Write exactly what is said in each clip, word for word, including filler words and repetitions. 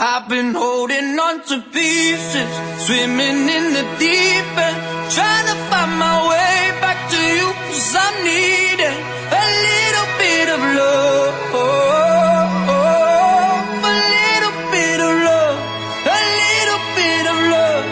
I've been holding on to pieces, swimming in the deep end, trying to find my way back to you, 'cause I needed a little bit of love, a little bit of love, a little bit of love.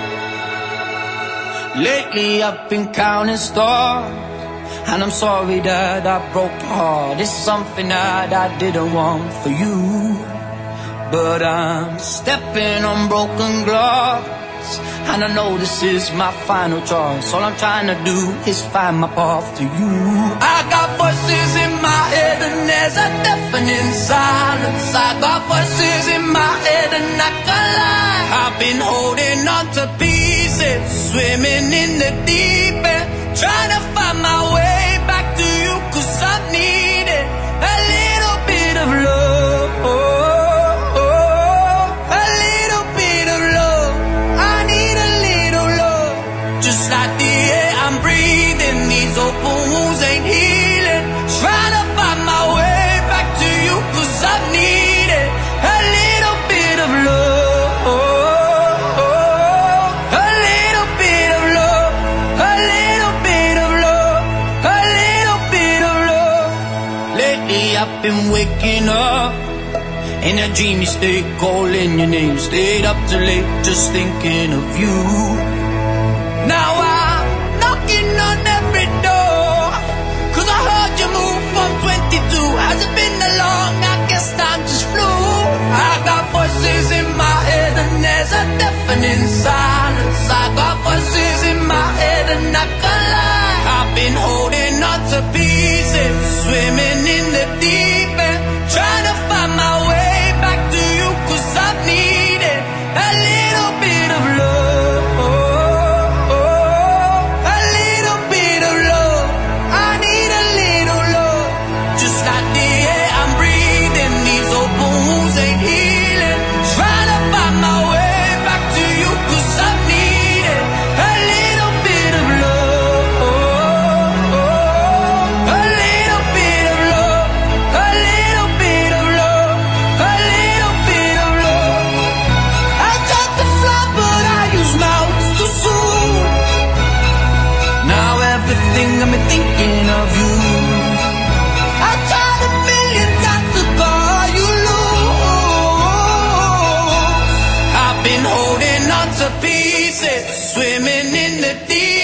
Lately I've been counting stars, and I'm sorry that I broke your heart. It's something that I didn't want for you, but I'm stepping on broken glass, and I know this is my final choice. All I'm trying to do is find my path to you. I got voices in my head and there's a deafening silence. I got voices in my head and I can't lie. I've been holding on to pieces, swimming in the deep end, trying to find my way back to you, 'cause I needed a little bit of love, a little bit of love. I need a little love, just like the air I'm breathing. These open wounds ain't healing, trying to find my way back to you, 'cause I needed a little bit of love, a little bit of love, a little bit of love, a little bit of love. Lately I've been waking up in a dreamy state, calling your name, stayed up too late just thinking of you. Now I'm knocking on every door, 'cause I heard you move from twenty-two. Has it been that long? I guess time just flew. I got voices in my head and there's a deafening silence. I got voices in my head and I can't lie. I've been holding on to pieces, swimming in the deep end, trying to find my way back to you, 'cause I needed a little bit of love, a little bit of love. I need a little love, just like the air I'm breathing. These open wounds ain't healing, trying to find my way back to you, 'cause I needed a little bit of love, a little bit of love, a little bit of love, a little bit of love. I tried to fly but I used my wings too soon. Now everything got me thinking of you. I tried a million times to call you loose. I've been holding on to pieces, swimming in the deep